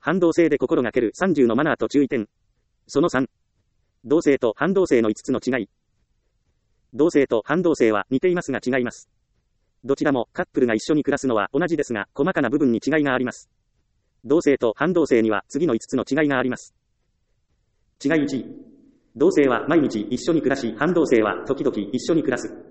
反動性で心がける30のマナーと注意点。その3。同性と反動性の5つの違い。同性と反動性は似ていますが違います。どちらもカップルが一緒に暮らすのは同じですが、細かな部分に違いがあります。同性と反動性には次の5つの違いがあります。違い1。同性は毎日一緒に暮らし、反動性は時々一緒に暮らす。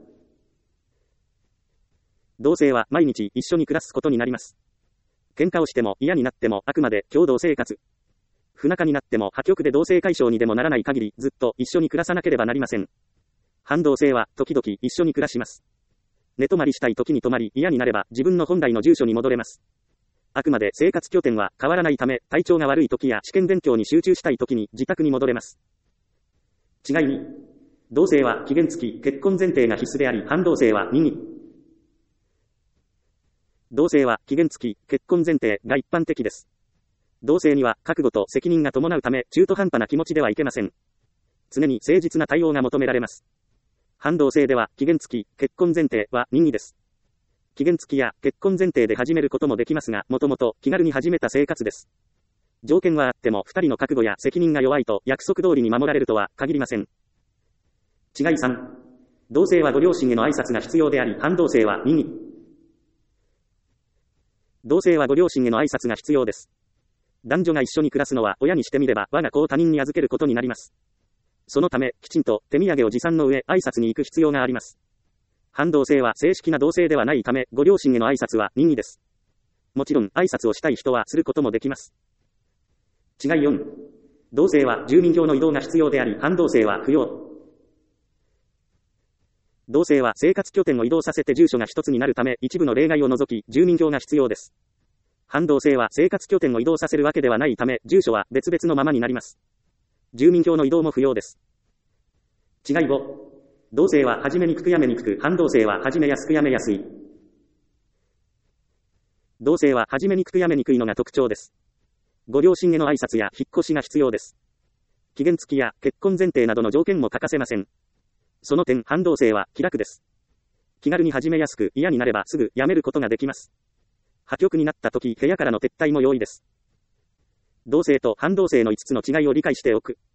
同性は毎日一緒に暮らすことになります。喧嘩をしても嫌になってもあくまで共同生活。不仲になっても破局で同性解消にでもならない限りずっと一緒に暮らさなければなりません。反動性は時々一緒に暮らします。寝泊まりしたい時に泊まり、嫌になれば自分の本来の住所に戻れます。あくまで生活拠点は変わらないため、体調が悪い時や試験勉強に集中したい時に自宅に戻れます。違い2。同性は期限付き、結婚前提が必須であり、反動性は任意。同性は期限付き、結婚前提が一般的です。同性には覚悟と責任が伴うため、中途半端な気持ちではいけません。常に誠実な対応が求められます。反動性では期限付き、結婚前提は任意です。期限付きや結婚前提で始めることもできますが、もともと気軽に始めた生活です。条件はあっても2人の覚悟や責任が弱いと約束通りに守られるとは限りません。違い3。同性はご両親への挨拶が必要であり、反動性は任意。同性はご両親への挨拶が必要です。男女が一緒に暮らすのは親にしてみれば我が子を他人に預けることになります。そのため、きちんと手土産を持参の上、挨拶に行く必要があります。反動性は正式な同性ではないため、ご両親への挨拶は任意です。もちろん、挨拶をしたい人はすることもできます。違い4。同性は住民票の移動が必要であり、反動性は不要。同性は生活拠点を移動させて住所が一つになるため、一部の例外を除き、住民票が必要です。反動性は生活拠点を移動させるわけではないため、住所は別々のままになります。住民票の移動も不要です。違い5。同性は始めにくくやめにくく、反動性は始めやすくやめやすい。同性は始めにくくやめにくいのが特徴です。ご両親への挨拶や引っ越しが必要です。期限付きや結婚前提などの条件も欠かせません。その点、反動性は気楽です。気軽に始めやすく、嫌になればすぐやめることができます。破局になった時、部屋からの撤退も容易です。同性と反動性の5つの違いを理解しておく。